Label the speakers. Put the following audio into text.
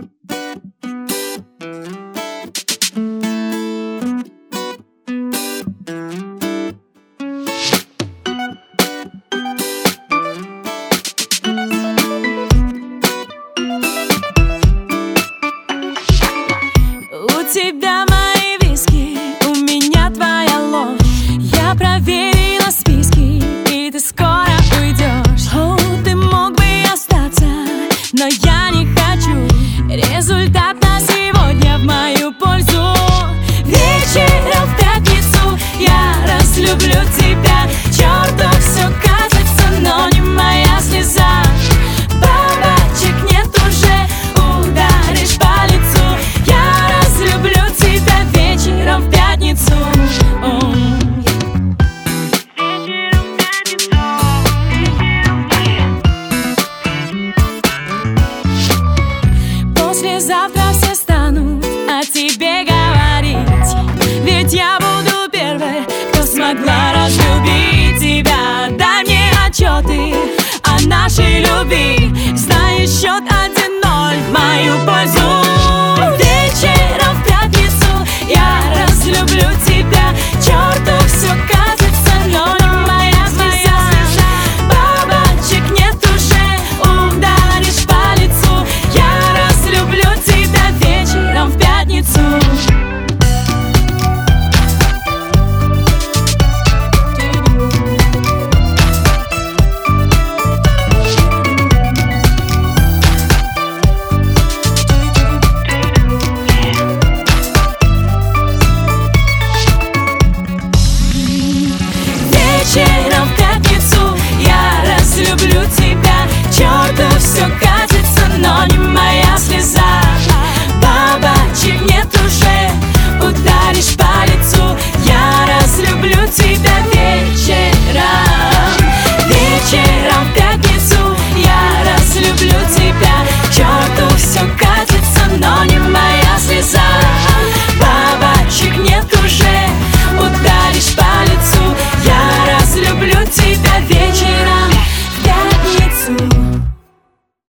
Speaker 1: У тебя мои виски, у меня твоя ложь. Я проверила списки, и ты скоро уйдешь. Ты мог бы остаться, но я не хочу. Результат на сегодня в мою пользу. Вечером в пятницу я разлюблю тебя. Черту все кажется, но не моя слеза. Бабочек нет уже, ударишь по лицу. Я разлюблю тебя вечером в пятницу. Послезавтра все станут о тебе говорить, ведь я буду первой, кто смогла разлюбить тебя. Дай мне отчеты о нашей любви, знай, счет 1-0 в мою пользу.